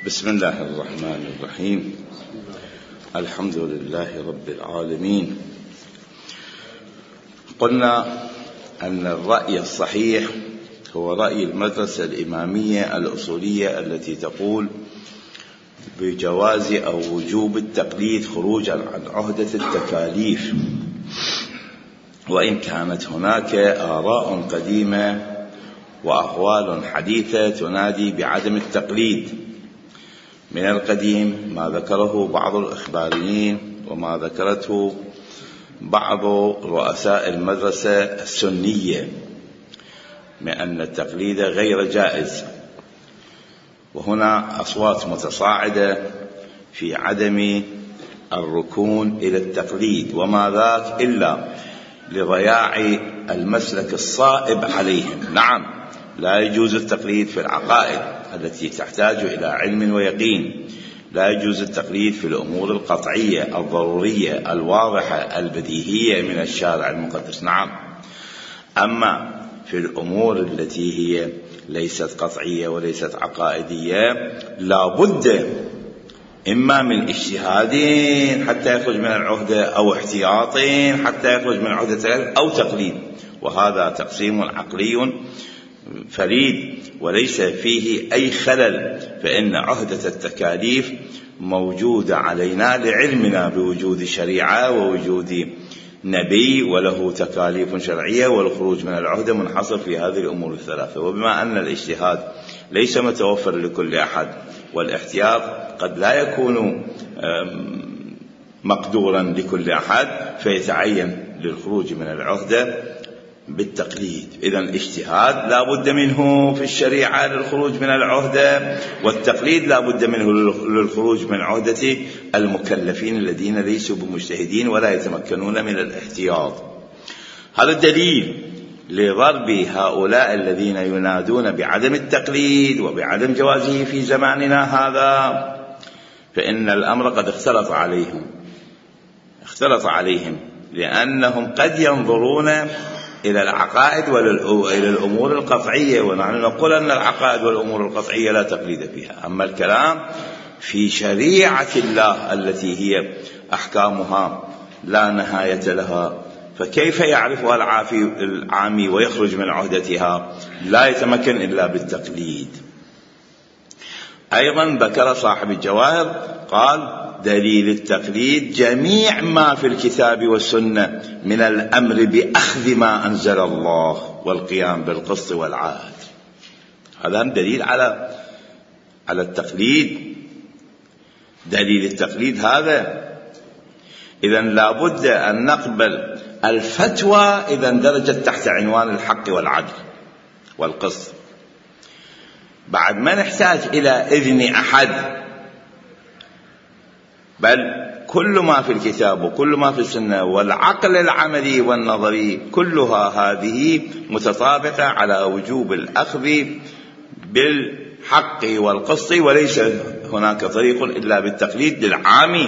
بسم الله الرحمن الرحيم. الحمد لله رب العالمين. قلنا أن الرأي الصحيح هو رأي المدرسة الإمامية الأصولية التي تقول بجواز أو وجوب التقليد خروجا عن عهدة التكاليف، وإن كانت هناك آراء قديمة وأقوال حديثة تنادي بعدم التقليد. من القديم ما ذكره بعض الإخباريين وما ذكرته بعض رؤساء المدرسة السنية من أن التقليد غير جائز، وهنا أصوات متصاعدة في عدم الركون إلى التقليد، وما ذاك إلا لضياع المسلك الصائب عليهم. نعم، لا يجوز التقليد في العقائد التي تحتاج إلى علم ويقين، لا يجوز التقليد في الأمور القطعية الضرورية الواضحة البديهية من الشارع المقدس. نعم، أما في الأمور التي هي ليست قطعية وليست عقائدية لا بد إما من اجتهاد حتى يخرج من العهدة، أو احتياط حتى يخرج من عهدة، أو تقليد، وهذا تقسيم عقلي فريد وليس فيه أي خلل. فإن عهدة التكاليف موجودة علينا لعلمنا بوجود شريعة ووجود نبي وله تكاليف شرعية، والخروج من العهدة منحصر في هذه الأمور الثلاثة. وبما أن الاجتهاد ليس متوفر لكل أحد، والاحتياط قد لا يكون مقدورا لكل أحد، فيتعين للخروج من العهدة بالتقليد. إذن الاجتهاد لا بد منه في الشريعة للخروج من العهدة، والتقليد لا بد منه للخروج من عهدة المكلفين الذين ليسوا بمجتهدين ولا يتمكنون من الاحتياط. هذا الدليل لضرب هؤلاء الذين ينادون بعدم التقليد وبعدم جوازه في زماننا هذا، فإن الأمر قد اختلط عليهم لأنهم قد ينظرون إلى العقائد وإلى الأمور القطعية، ونحن نقول أن العقائد والأمور القطعية لا تقليد فيها. أما الكلام في شريعة الله التي هي أحكامها لا نهاية لها، فكيف يعرفها العامي ويخرج من عهدتها؟ لا يتمكن إلا بالتقليد. أيضا ذكر صاحب الجواهر قال: دليل التقليد جميع ما في الكتاب والسنة من الأمر بأخذ ما أنزل الله والقيام بالقسط والعدل. هذا دليل على التقليد، دليل التقليد هذا. إذن لا بد أن نقبل الفتوى إذا درجت تحت عنوان الحق والعدل والقسط. بعد ما نحتاج إلى إذن أحد، بل كل ما في الكتاب وكل ما في السنة والعقل العملي والنظري كلها هذه متطابقة على وجوب الأخذ بالحق والقسط، وليس هناك طريق إلا بالتقليد للعامي.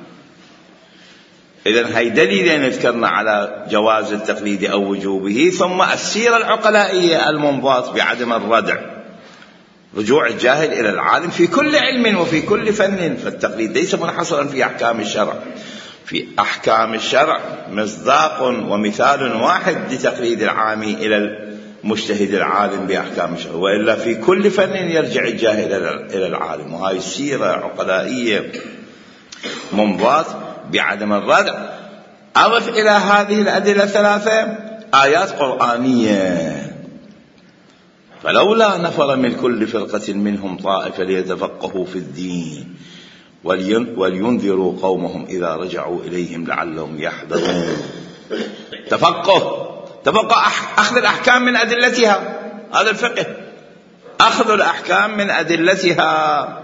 إذن هي دليلين ذكرنا على جواز التقليد أو وجوبه، ثم السيرة العقلائية المنضات بعدم الردع، رجوع الجاهل إلى العالم في كل علم وفي كل فن. فالتقليد ليس منحصرا في أحكام الشرع، في أحكام الشرع مصداق ومثال واحد لتقليد العامي إلى المجتهد العالم بأحكام الشرع، وإلا في كل فن يرجع الجاهل إلى العالم. وهذه السيرة عقلائية منضات بعدم الردع. أضف إلى هذه الأدلة ثلاثة آيات قرآنية: فلولا نفر من كل فرقة منهم طائفة ليتفقهوا في الدين ولينذروا قومهم إذا رجعوا إليهم لعلهم يحذرون. تفقه أخذ الأحكام من أدلتها، هذا الفقه، أخذ الأحكام من أدلتها.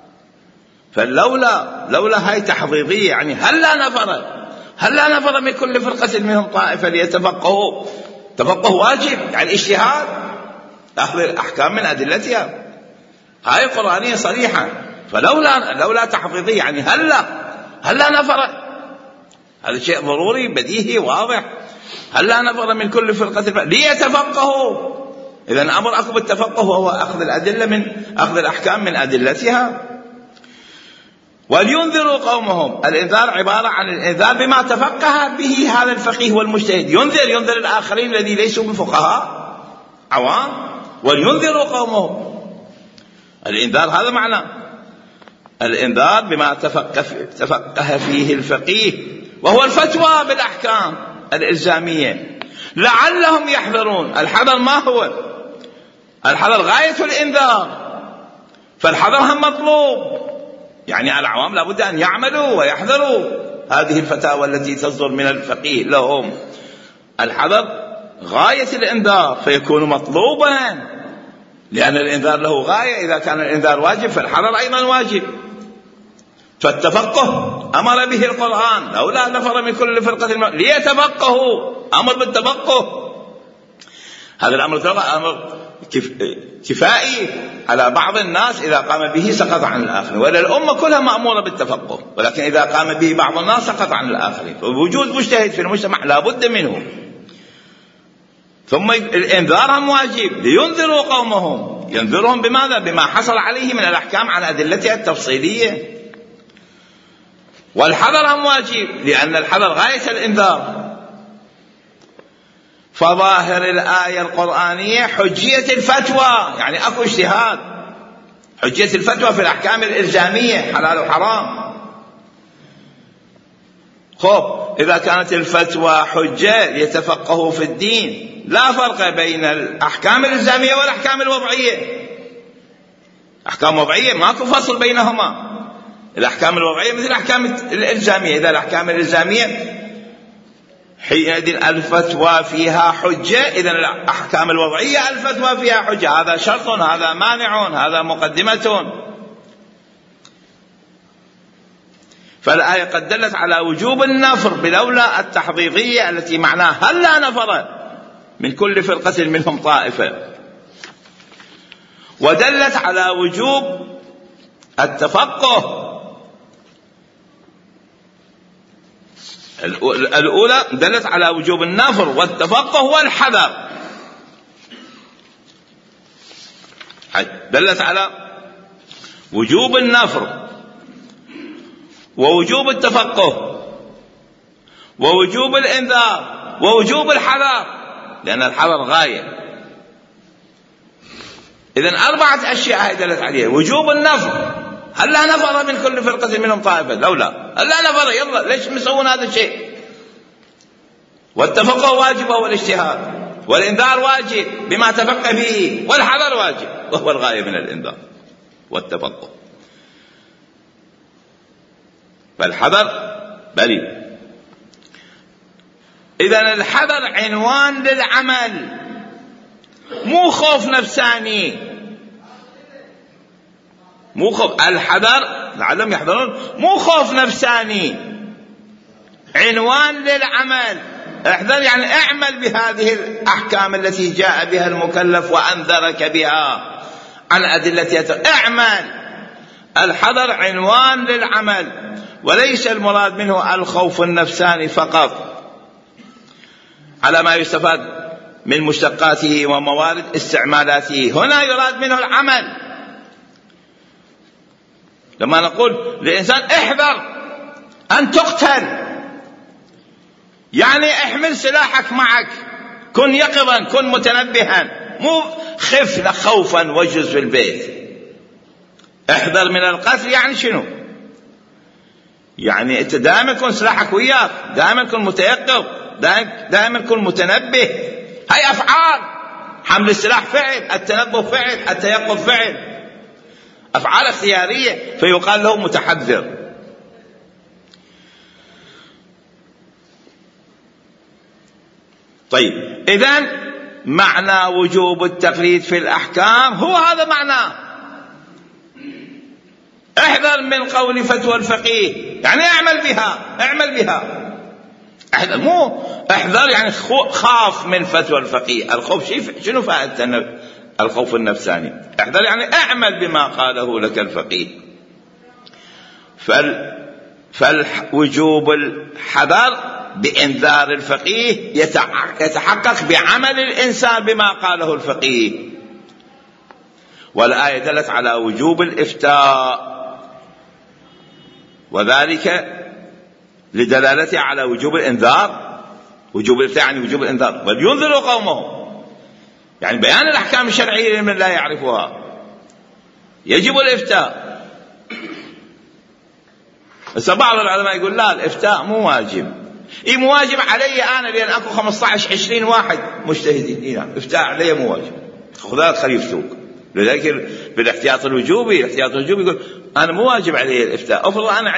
فلولا هاي تحضيضية، يعني هلا نفر من كل فرقة منهم طائفة ليتفقهوا. تفقه واجب، يعني اجتهاد، أخذ الأحكام من أدلتها. هاي قرآنية صريحة. فلولا تحفظية، يعني هلا نفر، هذا شيء ضروري بديهي واضح. هلا نفر من كل فرقة ليتفقهوا. إذن أمر أكو بالتفقه وهو أخذ الأدلة من أخذ الأحكام من أدلتها. ولينذروا قومهم. الإنذار عبارة عن الإنذار بما تفقه به هذا الفقيه والمجتهد، ينذر الآخرين الذي ليسوا بفقهاء عوام. ولينذروا قومهم، الإنذار هذا معنى الإنذار بما تفقه فيه الفقيه، وهو الفتوى بالأحكام الإلزامية لعلهم يحذرون. الحذر ما هو؟ الحذر غاية الإنذار، فالحذر هم مطلوب، يعني العوام لابد أن يعملوا ويحذروا هذه الفتاوى التي تصدر من الفقيه لهم. الحذر غاية الإنذار فيكون مطلوبا، لأن الإنذار له غاية. إذا كان الإنذار واجب فالحذر أيضا واجب. فالتفقه أمر به القرآن، لولا نفر من كل فرقة ليتفقهوا، أمر بالتفقه. هذا الأمر أمر كفائي على بعض الناس، إذا قام به سقط عن الآخرين، ولا الأمة كلها مأمورة بالتفقه، ولكن إذا قام به بعض الناس سقط عن الآخرين. ووجود مجتهد في المجتمع لا بد منه. ثم الإنذار هم واجب، لينذروا قومهم. ينذرهم بماذا؟ بما حصل عليه من الأحكام عن أدلتها التفصيلية. والحذر هم واجب، لأن الحذر غاية الإنذار. فظاهر الآية القرآنية حجية الفتوى، يعني أكو اجتهاد، حجية الفتوى في الأحكام الإلزامية حلال وحرام. إذا كانت الفتوى حجة يتفقهوا في الدين، لا فرق بين الأحكام الإلزامية والأحكام الوضعية. أحكام وضعية ماكو فصل بينهما. الأحكام الوضعية مثل الأحكام الإلزامية. إذا الأحكام الإلزامية حينئذ الفتوى فيها حجة، إذن الأحكام الوضعية الفتوى فيها حجة. هذا شرط، هذا مانع، هذا مقدمة. فالآية قد دلت على وجوب النفر بلولا التحقيقية التي معناها هلا نفر من كل فرقة منهم طائفة، ودلت على وجوب التفقه. الأولى دلت على وجوب النفر والتفقه والحذر، دلت على وجوب النفر ووجوب التفقه ووجوب الإنذار ووجوب الحذر، لأن الحذر غاية. إذن 4 أشياء دلت عليها. وجوب النفر، هلا نفر من كل فرقة منهم طائفة، لولا هلا نفر، يلا ليش مسوون هذا الشيء؟ والتفقه واجب وهو الاجتهاد، والإنذار واجب بما تفقه به، والحذر واجب وهو الغاية من الإنذار والتفقه. فالحذر بلي. إذن الحذر عنوان للعمل، مو خوف نفساني، مو خوف. الحذر لعلهم يحذرون، مو خوف نفساني، عنوان للعمل. احذر يعني اعمل بهذه الأحكام التي جاء بها المكلف وأنذرك بها عن أدلتها، اعمل. الحذر عنوان للعمل، وليس المراد منه الخوف النفساني فقط على ما يستفاد من مشتقاته وموارد استعمالاته. هنا يراد منه العمل. لما نقول للإنسان احذر أن تقتل، يعني احمل سلاحك معك، كن يقظا، كن متنبها، مو خف خوفا واجلس في البيت. احذر من القتل يعني شنو؟ يعني انت دائما كن سلاحك وياك، دائما كن متيقظ، دائما كن متنبه. هاي أفعال. حمل السلاح فعل، التنبه فعل، التيقظ فعل، أفعال اختيارية، فيقال له متحذر. طيب، إذن معنى وجوب التقليد في الأحكام هو هذا معناه. احذر من قول فتوى الفقيه، يعني اعمل بها، اعمل بها. احذر، مو احذر يعني خاف من فتوى الفقيه. الخوف شنو فائدة الخوف النفساني؟ احذر يعني اعمل بما قاله لك الفقيه. فالوجوب الحذر بإنذار الفقيه يتحقق بعمل الإنسان بما قاله الفقيه. والآية دلت على وجوب الإفتاء وذلك لدلالته على وجوب الإنذار. وجوب الإفتاء يعني وجوب الإنذار، ولينذروا قومهم، يعني بيان الأحكام الشرعية لمن لا يعرفها. يجب الإفتاء. بس بعض العلماء يقول لا، الإفتاء مو واجب. مو واجب علي أنا لأن أكو 15-20 واحد مجتهدين. نعم، إفتاء علي مو واجب، خذات خلي يفتوك. لذلك بالاحتياط الوجوبي، الاحتياط الوجوبي يقول أنا مو واجب علي الإفتاء. أفرض أنا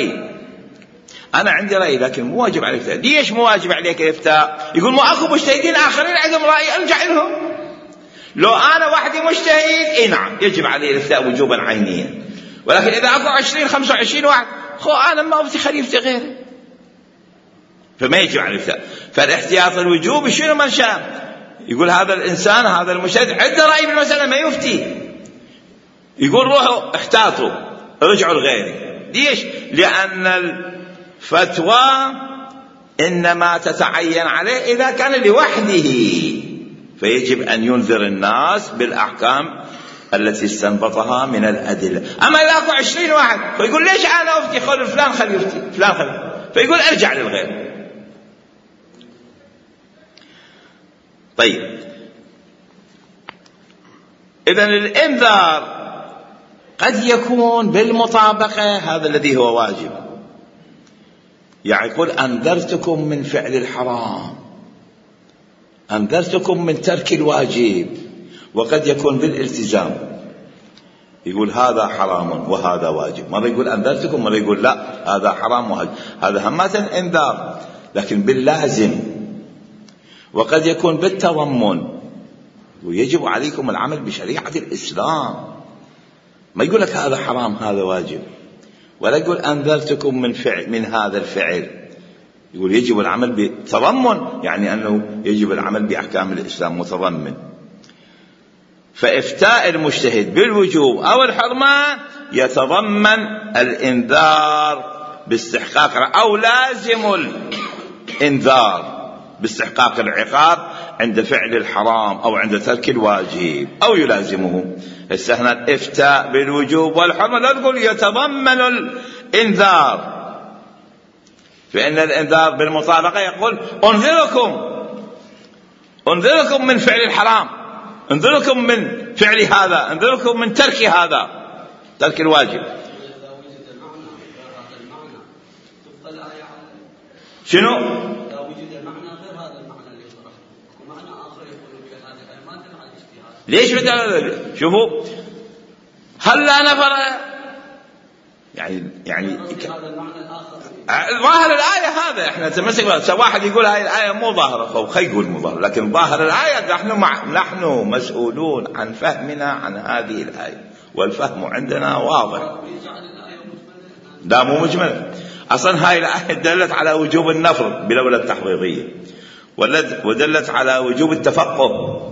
عندي رأي لكن مو واجب علي الإفتاء. ليش مو واجب عليك الإفتاء؟ يقول مو أكو مجتهدين آخرين عندهم رأي أرجع لهم. لو أنا وحدي مجتهد نعم يجب علي الإفتاء وجوبا عينيا، ولكن إذا أكو 20-25 واحد أنا ما أفتي خليفتي غيره، فما يجب علي الإفتاء. فالاحتياط الوجوبي شنو من شاء يقول هذا الإنسان هذا المجتهد عنده رأي بالمسألة ما يفتي، يقول روحوا احتاطوا ارجعوا لغيري. ليش؟ لأن الفتوى إنما تتعين عليه إذا كان لوحده، فيجب أن ينذر الناس بالأحكام التي استنبطها من الأدلة. أما إذا أكو 20 واحد فيقول ليش أنا أفتي خل فلان خلي يفتي فلان خلي، فيقول أرجع للغير. طيب، إذن الإنذار قد يكون بالمطابقة، هذا الذي هو واجب. يعني يقول أنذرتكم من فعل الحرام، أنذرتكم من ترك الواجب. وقد يكون بالالتزام، يقول هذا حرام وهذا واجب. مرة يقول أنذرتكم، مرة يقول لا هذا حرام وواجب. هذا همة إنذار لكن باللازم. وقد يكون بالتضمن، ويجب عليكم العمل بشريعة الإسلام. ما يقول لك هذا حرام هذا واجب، ولا يقول أنذرتكم من هذا الفعل. يقول يجب العمل بتضمن، يعني أنه يجب العمل بأحكام الإسلام متضمن. فإفتاء المجتهد بالوجوب أو الحرمان يتضمن الإنذار باستحقاق، أو لازم الإنذار باستحقاق العقاب عند فعل الحرام أو عند ترك الواجب أو يلازمه. هنا الإفتاء بالوجوب والحرمان لا تقول يتضمن الإنذار، فإن الإنذار بالمطابقة يقول أنذركم من فعل الحرام، انذركم من فعل هذا، انذركم من ترك هذا، ترك الواجب. شنو؟ ليش بدأ؟ شوفوا هل لا نفر يعني ظاهر الآية هذا احنا نتمسك بها. واحد يقول هاي الآية مو ظاهرة أو خي يقول مو ظاهرة، لكن ظاهر الآية نحن مسؤولون عن فهمنا عن هذه الآية، والفهم عندنا واضح. لا مو مجمل، أصلا هاي الآية دلت على وجوب النفر بلولا التحضيضية، ودلت على وجوب التفقه،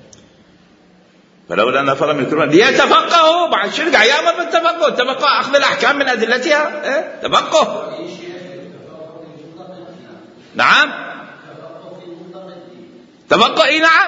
فلولا نفر من كل ليتفقهوا. بعد شو قاعد يامر بالتفقه؟ التفقه اخذ الاحكام من ادلتها، تفقه. نعم تفقه، نعم.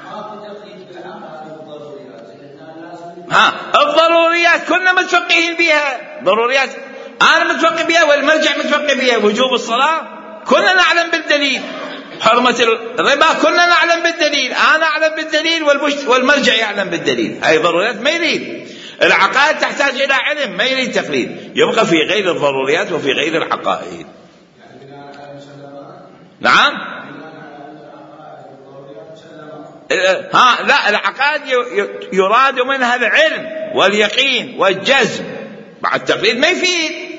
الضروريات كنا متفقهين بها، ضروريات انا متفقه بها والمرجع متفقه بها. وجوب الصلاه كنا نعلم بالدليل، حرمة الربا كنا نعلم بالدليل، أنا أعلم بالدليل والمرجع يعلم بالدليل. هاي ضروريات ما يريد. العقائد تحتاج إلى علم، ما يريد تقليد. يبقى في غير الضروريات وفي غير العقائد. نعم لا، العقائد يراد منها العلم واليقين والجزم، بعد التقليد ما يفيد.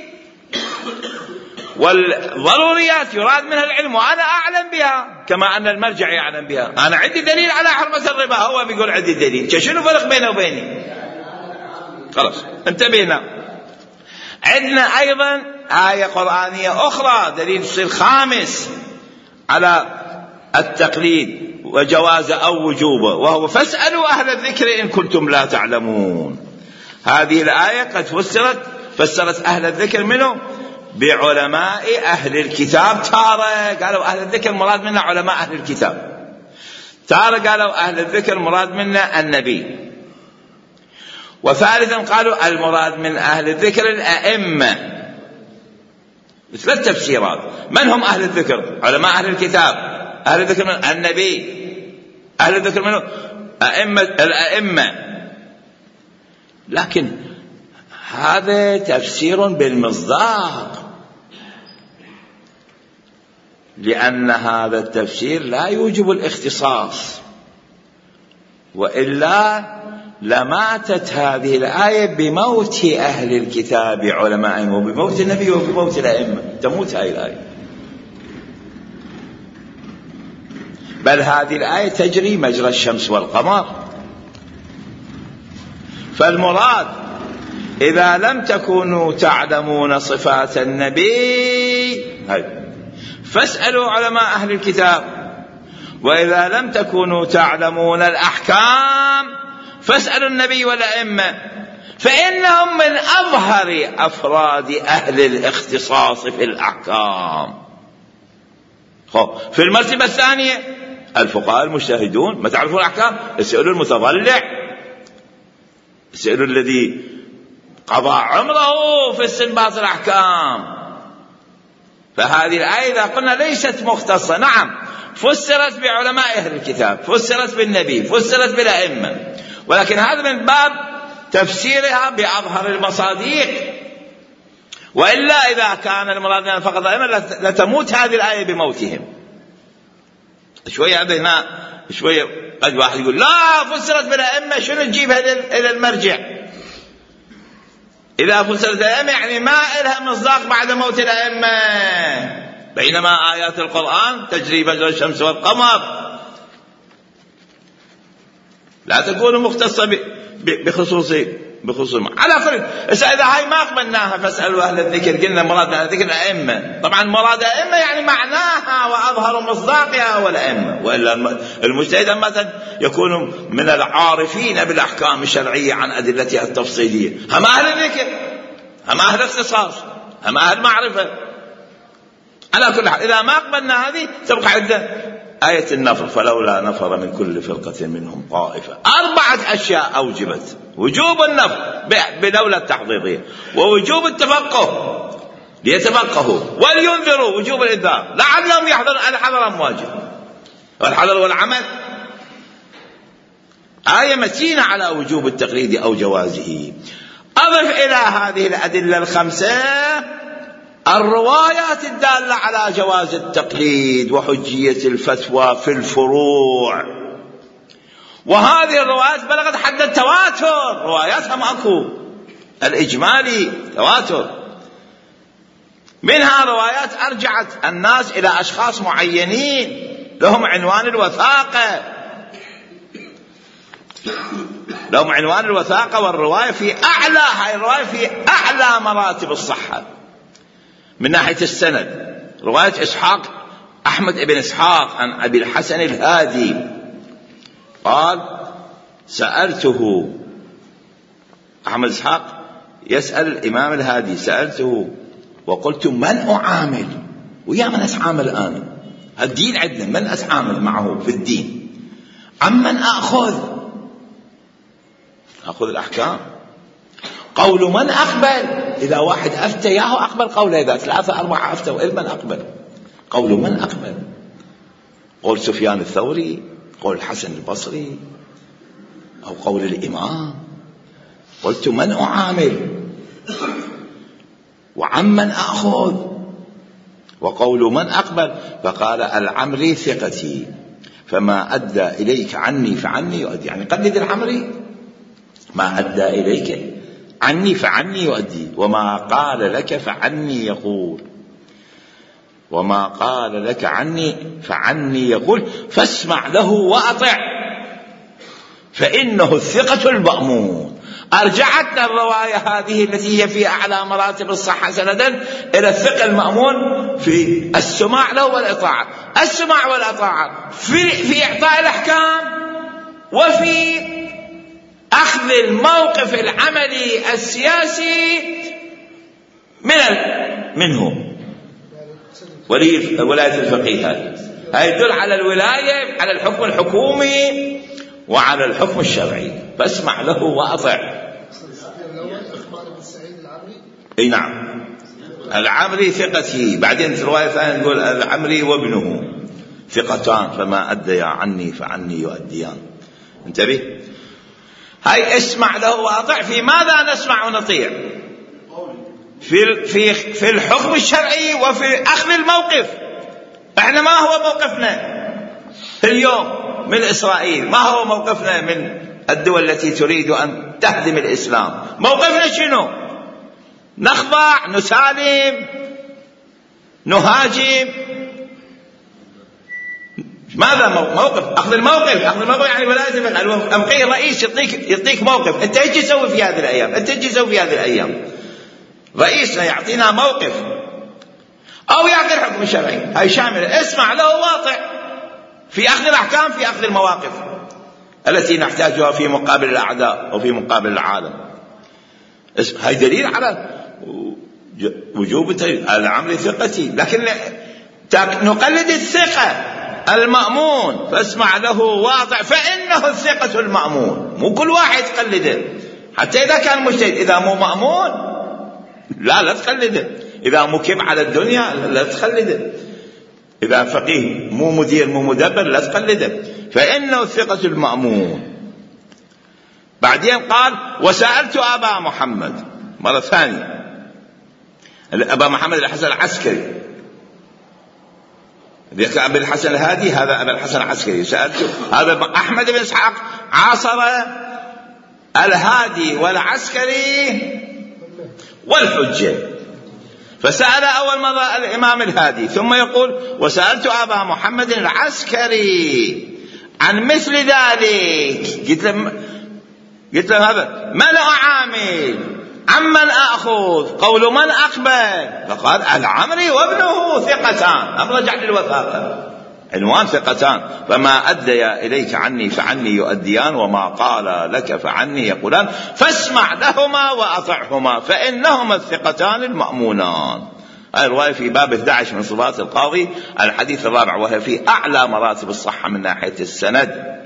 والضروريات يراد منها العلم وأنا أعلم بها كما أن المرجع يعلم بها. أنا عندي دليل على حرمة الربا، هو بيقول عندي دليل. شنو فرق بينه وبيني؟ خلاص انتبهنا. عندنا أيضا آية قرآنية أخرى دليل خامس على التقليد وجواز أو وجوبه، وهو فاسألوا أهل الذكر إن كنتم لا تعلمون. هذه الآية قد فسرت أهل الذكر منه بعلماء أهل الكتاب. تارة قالوا أهل الذكر مراد منا علماء أهل الكتاب، تارة قالوا أهل الذكر مراد منا النبي، وثالثا قالوا المراد من أهل الذكر الأئمة ثلاث تفسيرات. من هم أهل الذكر؟ علماء أهل الكتاب. أهل الذكر من النبي، أهل الذكر منه الأئمة. لكن هذا تفسير بالمصداق، لأن هذا التفسير لا يوجب الاختصاص، وإلا لماتت هذه الآية بموت أهل الكتاب علمائهم، وبموت النبي وبموت الأئمة، تموت هذه الآية. بل هذه الآية تجري مجرى الشمس والقمر. فالمراد إذا لم تكونوا تعلمون صفات النبي فاسألوا علماء أهل الكتاب، وإذا لم تكونوا تعلمون الأحكام فاسألوا النبي والأئمة، فإنهم من أظهر أفراد أهل الاختصاص في الأحكام. في المرتبة الثانية الفقهاء المجتهدون، ما تعرفون الأحكام اسألوا المتضلع، اسألوا الذي قضى عمره في استنباط الأحكام. فهذه الآية إذا قلنا ليست مختصة، نعم فسرت بعلماء أهل الكتاب، فسرت بالنبي، فسرت بالأئمة، ولكن هذا من باب تفسيرها بأظهر المصادق. وإلا إذا كان المراد فقط الأئمة لتموت هذه الآية بموتهم. شوية هنا شوية قد واحد يقول لا فسرت بالأئمة، شنو تجيبها إلى المرجع؟ إذا فسرت الأئمة يعني ما إلها مصداق بعد موت الأئمة، بينما آيات القرآن تجري مجرى الشمس والقمر، لا تكون مختصة بخصوص على كل. إذا هاي ما قبلناها فاسألوا أهل الذكر، قلنا مراد أهل الذكر الأئمة، طبعا مراد الأئمة يعني معناها وأظهر مصداقها والأئمة، وإلا المجتهد مثلا يكون من العارفين بالأحكام الشرعية عن أدلتها التفصيلية، هم أهل الذكر، هم أهل اختصاص، هم أهل معرفة. على كل حال إذا ما قبلنا هذه تبقى عندنا آية النفر، فلولا نفر من كل فرقة منهم طائفة. 4 أشياء أوجبت: وجوب النفر بدولة التحضيضية، ووجوب التفقه ليتفقهوا، ولينذروا وجوب الإنذار لعلهم يحضرون. الحذر واجب، والحذر والعمل. آية متينة على وجوب التقليد أو جوازه. أضف إلى هذه الأدلة ال5 الروايات الدالة على جواز التقليد وحجية الفتوى في الفروع، وهذه الروايات بلغت حد التواتر، رواياتها ماكو الإجمالي تواتر. منها روايات أرجعت الناس إلى أشخاص معينين لهم عنوان الوثاقة، لهم عنوان الوثاقة، والرواية في أعلى، هاي الرواية في أعلى مراتب الصحة من ناحية السند. رواية إسحاق أحمد بن إسحاق عن أبي الحسن الهادي قال: سألته أحمد إسحاق يسأل الإمام الهادي، سألته وقلت من أعامل، ويا من أتعامل أنا؟ الدين عندنا من أتعامل معه في الدين؟ عمن أخذ الأحكام؟ قول من أقبل، إذا واحد أفتى ياهو أقبل قوله، إذا 3 4 أفتوا من أقبل؟ قول من أقبل؟ قول سفيان الثوري، قول الحسن البصري، أو قول الإمام؟ قلت من أعامل وعمن أخذ وقول من أقبل؟ فقال: العمري ثقتي، فما أدى إليك عني فعني يؤدي. يعني قلد العمري، ما أدى إليك عني فعني يؤدي، وما قال لك فعني يقول، وما قال لك عني فعني يقول، فاسمع له وأطع فإنه الثقة المأمون. أرجعتنا الرواية هذه التي هي في أعلى مراتب الصحة سندا إلى الثقة المأمون في السماع له والإطاعة. السماع والإطاعة في إعطاء الأحكام، وفي أخذ الموقف العملي السياسي منه ولاية الفقيه. هذا يدل على الولاية، على الحكم الحكومي وعلى الحكم الشرعي. فاسمع له وأطع. اي نعم، العمري ثقتي. بعدين في رواية ثانية نقول العمري وابنه ثقتان فما أديا عني فعني يؤديان. انتبه، هاي اسمع له واطع. في ماذا نسمع ونطيع؟ في الحكم الشرعي وفي أخذ الموقف. احنا ما هو موقفنا اليوم من إسرائيل؟ ما هو موقفنا من الدول التي تريد أن تهدم الإسلام؟ موقفنا شنو؟ نخضع، نسالم، نهاجم؟ ماذا موقف؟ أخذ الموقف. أخذ الموقف يعني ولازم أبقي الرئيس يعطيك موقف. أنت ايش تسوي في هذه الأيام؟ أنت ايش تسوي في هذه الأيام؟ رئيسنا يعطينا موقف أو يعطي الحكم الشرعي، هاي شاملة. اسمع له واطع في أخذ الأحكام، في أخذ المواقف التي نحتاجها في مقابل الأعداء وفي مقابل العالم. هاي دليل على وجوب العمل ثقتي. لكن نقلد الثقة المأمون، فاسمع له واطع فإنه الثقة المأمون. مو كل واحد تقلده، حتى إذا كان مجتهد. إذا مو مأمون لا تقلده. إذا مكب على الدنيا لا تقلده. إذا فقيه مو مدير مو مدبر لا تقلده. فإنه الثقة المأمون. بعدين قال وسألت أبا محمد مرة ثانية. أبا محمد الحسن العسكري، أبي الحسن الهادي، هذا أبا الحسن العسكري. سألته هذا أحمد بن إسحاق عاصر الهادي والعسكري والحجة، فسأل أول مرة الإمام الهادي، ثم يقول وسألت أبا محمد العسكري عن مثل ذلك. قلت له هذا من أعامل؟ عمن أخذ؟ قول من أقبل؟ فقال العمري وابنه ثقتان. رجع للوثاقة، عنوان ثقتان. فما أديا إليك عني فعني يؤديان، وما قال لك فعني يقولان، فاسمع لهما وأطعهما فإنهما الثقتان المأمونان. هذه الرواية في باب 11 من صفات القاضي، الحديث الرابع، وهي في أعلى مراتب الصحة من ناحية السند.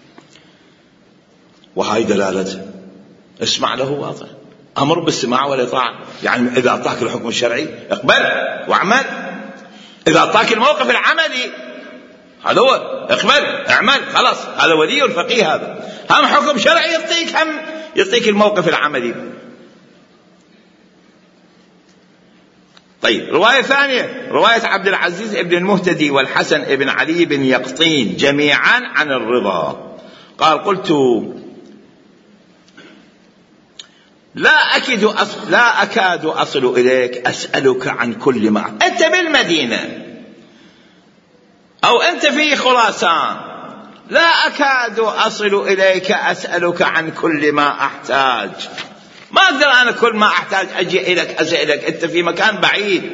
وهاي دلالته اسمع له واطع. أمر بالسماع والإطاعة، يعني إذا أعطاك الحكم الشرعي اقبل واعمل. إذا أعطاك الموقف العملي هذا هو اقبل اعمل، خلاص. هذا ولي الفقيه. هذا هم حكم شرعي يعطيك، هم يعطيك الموقف العملي. طيب، رواية ثانية، رواية عبد العزيز بن المهتدي والحسن بن علي بن يقطين جميعا عن الرضا. قال قلت لا أكاد أصل إليك أسألك عن كل ما. أنت بالمدينة أو أنت في خراسان، لا أكاد أصل إليك أسألك عن كل ما أحتاج. ما أقدر أنا كل ما أحتاج أجي إليك أسألك، أنت في مكان بعيد.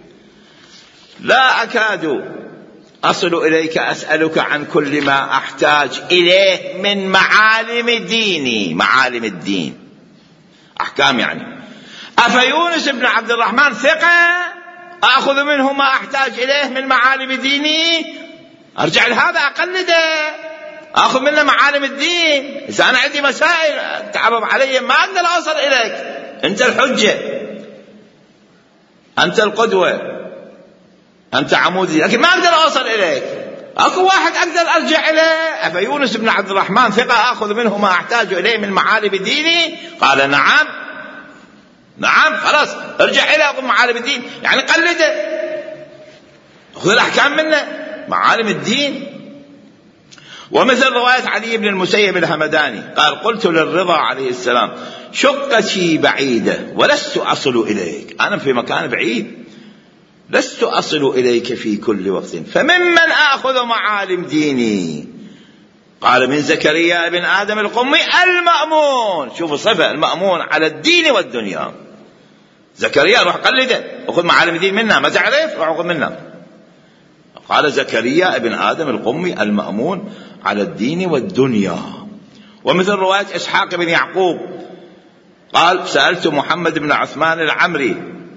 لا أكاد أصل إليك أسألك عن كل ما أحتاج إليه من معالم ديني. معالم الدين أحكام يعني. أفيونس بن عبد الرحمن ثقة أخذ منه ما أحتاج إليه من معالم ديني؟ أرجع لهذا أقلده، أخذ منه معالم الدين. إذا أنا عندي مسائل تعرض علي ما أقدر أوصل إليك. أنت الحجة، أنت القدوة، أنت عمودي، لكن ما أقدر أوصل إليك. أكو واحد أقدر أرجع إليه. أفيونس بن عبد الرحمن ثقة أخذ منه ما أحتاج إليه من معالم ديني؟ قال نعم. نعم، خلاص ارجع إليه أخذ معالم الدين، يعني قلده، أخذ الأحكام منه، معالم الدين. ومثل رواية علي بن المسيب الهمداني قال قلت للرضا عليه السلام شقتي بعيدة ولست أصل إليك. أنا في مكان بعيد، لست أصل إليك في كل وقت، فممن أخذ معالم ديني؟ قال من زكريا بن آدم القمي المأمون. شوفوا صفة المأمون على الدين والدنيا. زكريا روح قلده، أخذ معالم الدين منها، ما تعرف روح أخذ منها. قال زكريا بن آدم القمي المأمون على الدين والدنيا. ومثل رواية إسحاق بن يعقوب قال سألت محمد بن عثمان العمري.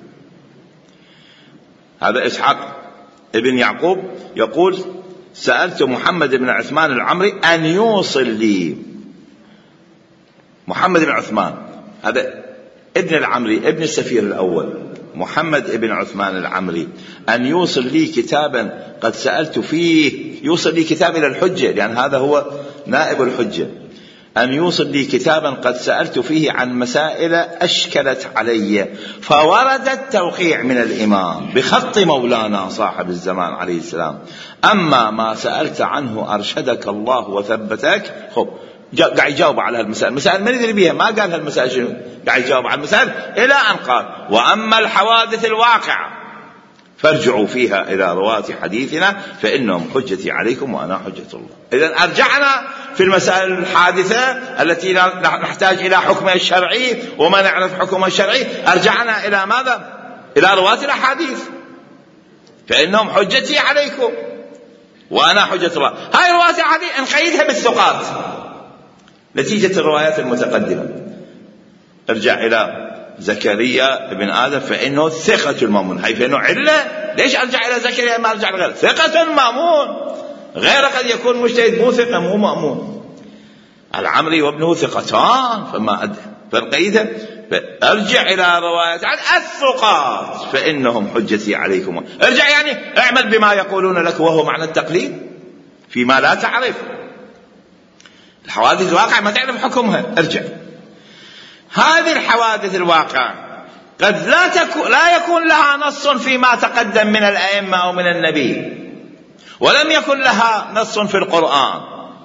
هذا إسحاق بن يعقوب يقول سألت محمد بن عثمان العمري أن يوصل لي. محمد بن عثمان هذا ابن العمري ابن السفير الأول محمد ابن عثمان العمري أن يوصل لي كتابا قد سألت فيه، يوصل لي كتاب إلى الحجة لأن هذا هو نائب الحجة، أن يوصل لي كتابا قد سألت فيه عن مسائل أشكلت علي، فورد التوقيع من الإمام بخط مولانا صاحب الزمان عليه السلام. أما ما سألت عنه أرشدك الله وثبتك. خب قاعد يجاوب على هالمسائل، المسائل ما ندري بيها، ما قال هالمسائل شنو، قاعد يجاوب على المسائل إلى أن قال: وأما الحوادث الواقعة فارجعوا فيها إلى رواة حديثنا فإنهم حجتي عليكم وأنا حجة الله. إذن أرجعنا في المسائل الحادثة التي نحتاج إلى حكمها الشرعي وما نعرف حكمها الشرعي، أرجعنا إلى ماذا؟ إلى رواة الأحاديث فإنهم حجتي عليكم وأنا حجة الله. هاي رواة الأحاديث نقيدها بالثقات نتيجة الروايات المتقدمة. ارجع إلى زكريا بن آدم فإنه ثقة المأمون، هاي فإنه علة. ليش أرجع إلى زكريا ما أرجع لغيره؟ ثقة مأمون، غير قد يكون مجتهد مو ثقة مو مأمون. العمري وابنه ثقتان فما أدري فالقيدة. ارجع إلى روايات عن الثقات فإنهم حجتي عليكم. ارجع يعني اعمل بما يقولون لك، وهو معنى التقليد فيما لا تعرف. الحوادث الواقع ما تعرف حكمها، ارجع. هذه الحوادث الواقع قد لا يكون لها نص فيما تقدم من الأئمة أو من النبي، ولم يكن لها نص في القرآن،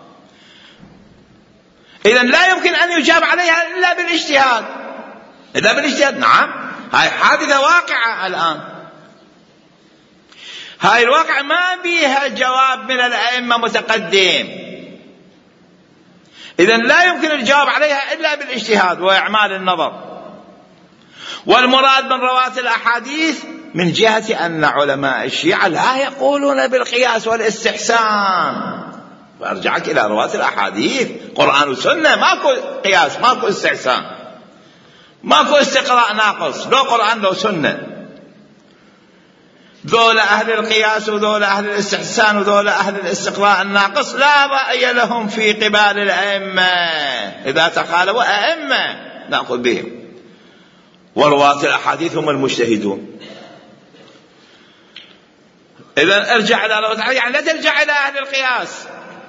إذن لا يمكن أن يجاب عليها إلا بالاجتهاد. إلا بالاجتهاد. نعم، هاي حادثة واقعة الآن، هاي الواقع ما بيها جواب من الأئمة متقدم، إذن لا يمكن الجواب عليها إلا بالاجتهاد وإعمال النظر. والمراد من رواة الأحاديث من جهة أن علماء الشيعة لا يقولون بالقياس والاستحسان. فأرجعك إلى رواة الأحاديث، قرآن وسنة، ماكو قياس، ماكو استحسان، ماكو استقراء ناقص، لو قرآن لو سنة. ذولا أهل القياس وذولا أهل الاستحسان وذولا أهل الاستقراء الناقص لا رأي لهم في قبال الأئمة، إذا تخالوا أئمة نأخذ بهم. ورواة الأحاديث هم المجتهدون. إذا ارجع إلى رواة الأحاديث، يعني لا ترجع إلى أهل القياس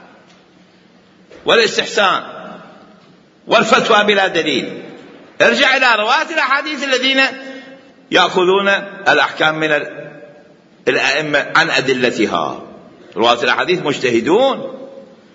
والاستحسان والفتوى بلا دليل، ارجع إلى رواة الأحاديث الذين يأخذون الأحكام من الأئمة عن أدلتها. رواة الأحاديث مجتهدون.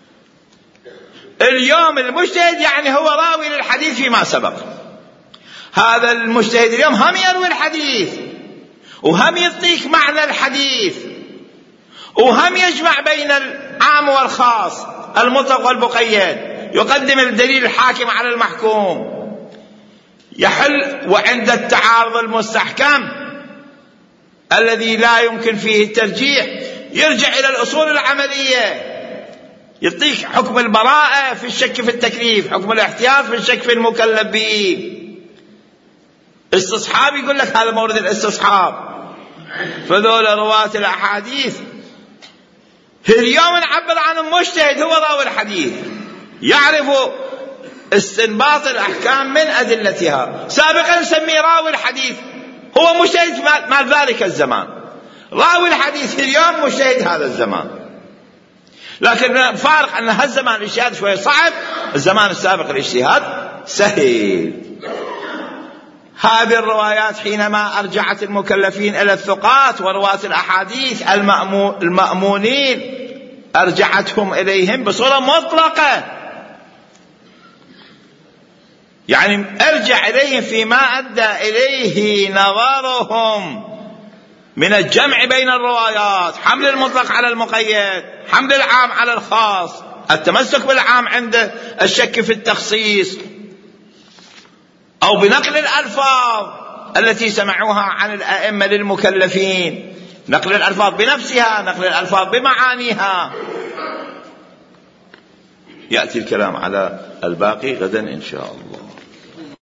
اليوم المجتهد يعني هو راوي للحديث فيما سبق. هذا المجتهد اليوم هم يروي الحديث وهم يعطيك معنى الحديث وهم يجمع بين العام والخاص، المطلق والمقيد، يقدم الدليل الحاكم على المحكوم، يحل وعند التعارض المستحكم الذي لا يمكن فيه الترجيح يرجع إلى الأصول العملية، يعطيك حكم البراءة في الشك في التكليف، حكم الاحتياط في الشك في المكلف به، استصحاب يقول لك هذا مورد الاستصحاب. فذول رواة الأحاديث اليوم نعبر عن المجتهد هو راوي الحديث، يعرف استنباط الأحكام من أدلتها. سابقا نسميه راوي الحديث، هو مجتهد مال ذلك الزمان. راوي الحديث اليوم مجتهد هذا الزمان، لكن فارق أن هالزمان الاجتهاد شوية صعب، الزمان السابق الاجتهاد سهل. هذه الروايات حينما أرجعت المكلفين إلى الثقات ورواة الأحاديث المأمونين أرجعتهم إليهم بصورة مطلقة، يعني ارجع إليهم فيما أدى إليه نظرهم من الجمع بين الروايات، حمل المطلق على المقيد، حمل العام على الخاص، التمسك بالعام عند الشك في التخصيص، أو بنقل الألفاظ التي سمعوها عن الأئمة للمكلفين، نقل الألفاظ بنفسها، نقل الألفاظ بمعانيها. يأتي الكلام على الباقي غدا إن شاء الله.